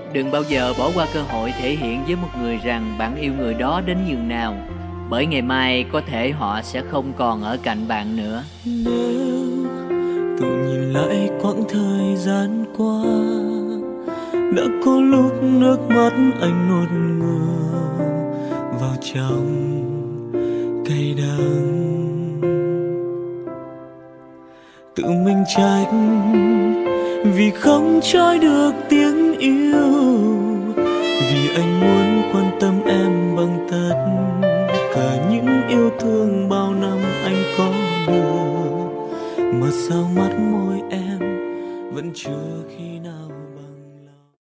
Đừng bao giờ bỏ qua cơ hội thể hiện với một người rằng bạn yêu người đó đến nhường nào, bởi ngày mai có thể họ sẽ không còn ở cạnh bạn nữa. Nếu tự nhìn lại quãng thời gian qua, đã có lúc nước mắt anh nuốt ngược vào trong cay đắng, tự mình trách vì không trói được tiếng yêu, vì anh muốn quan tâm em bằng tất cả những yêu thương bao năm anh có được, mà sao mắt môi em vẫn chưa khi